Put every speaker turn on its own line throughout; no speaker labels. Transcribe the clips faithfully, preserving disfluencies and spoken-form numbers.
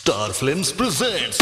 Star Films presents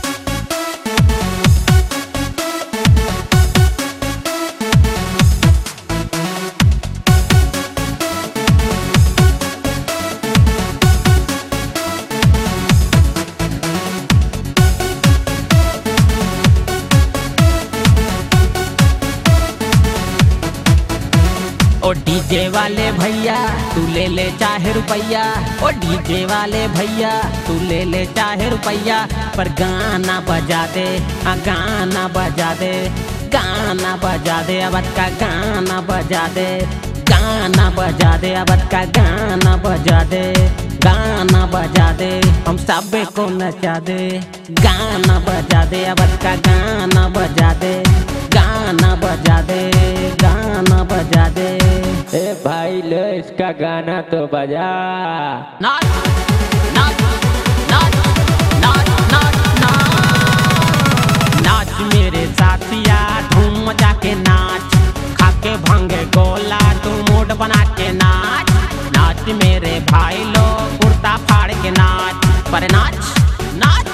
ओ DJ वाले भैया तू ले ले चाहे रुपैया। ओ डीजे वाले भैया तू ले ले चाहे रुपैया, पर गाना बजा दे, आ गाना बजा दे, गाना बजा दे, अब का गाना बजा दे, गाना बजा दे, अब का गाना बजा दे, गाना बजा दे, हम सब को नचा दे, गाना बजा दे, अब का गाना बजा दे, गाना बजा दे, गाना बजा दे।
ए भाई लो इसका गाना तो बजा।
नाच नाच नाच नाच नाच नाच नाच मेरे साथिया, धूम मचा के नाच, खाके भांगे गोला तू मूड बना के नाच, नाच मेरे भाई लोग कुर्ता फाड़ के नाच, पर नाच नाच।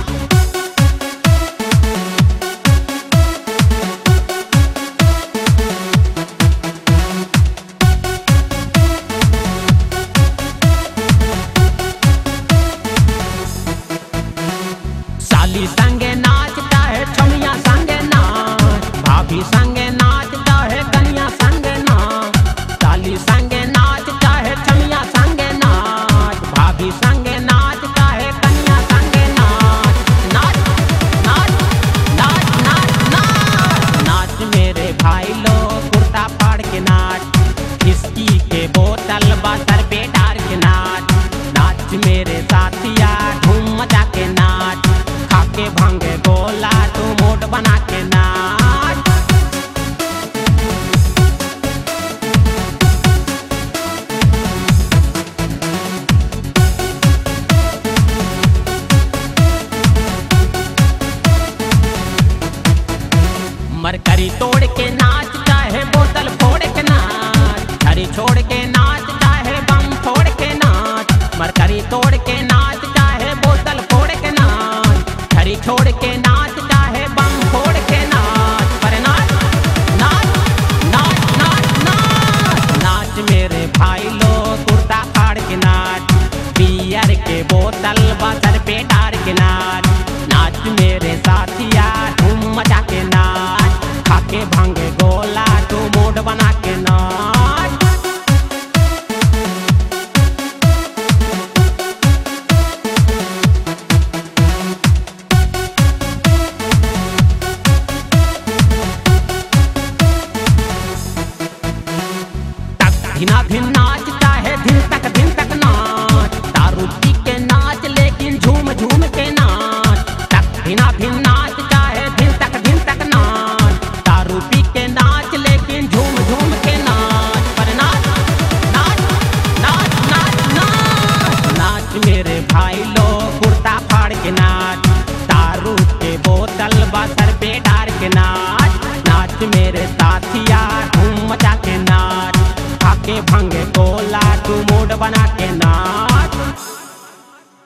साली संगे नाचता है, छमिया संगे नाच, भाभी संगे नाचता है, कन्या संगे नाच, साली संगे नाचता है, छमिया संगे नाच, भाभी संगे नाचता है, कन्या संगे नाच, नाच नाच नाच नाच नाच नाच मेरे भाई लोग कुर्ता फाड़ के नाच, किसकी के बोतल बसर पे डाल के नाच, नाच मेरे साथिया, धूम मचा के नाच, खाके भांगे गोला तू मूड बना के नाच। मरकरी तोड़ के नाच, चाहे बोतल फोड़ के नाच, छड़ी छोड़ के नाच, चाहे बम फोड़ के नाच, मरकरी तोड़ के नाच, चाहे बोतल फोड़ के नाच, छड़ी छोड़ के नाच, चाहे बम फोड़ के नाच, पर नाच नाच नाच नाच नाच नाच मेरे भाई लोग कुर्ता फाड़ के नाच, बियर के बोतल बसर पे डाल के नाच, नाच मेरे साथिया, धूम मचा के नाच, खाके भांगे गोला तू मूड बना के नाच। धिना धिन नाच, चाहे धिन तक धिन तक नाच, दारू पी के नाच, लेकिन झूम झूम के नाच, तक धिना धिन नाच, चाहे धिन तक धिन तक नाच, दारू पी के नाच, लेकिन झूम झूम के नाच, पर नाच नाच नाच नाच नाच नाच मेरे भाई लोग कुर्ता फाड़ के नाच, दारू के बोतल बस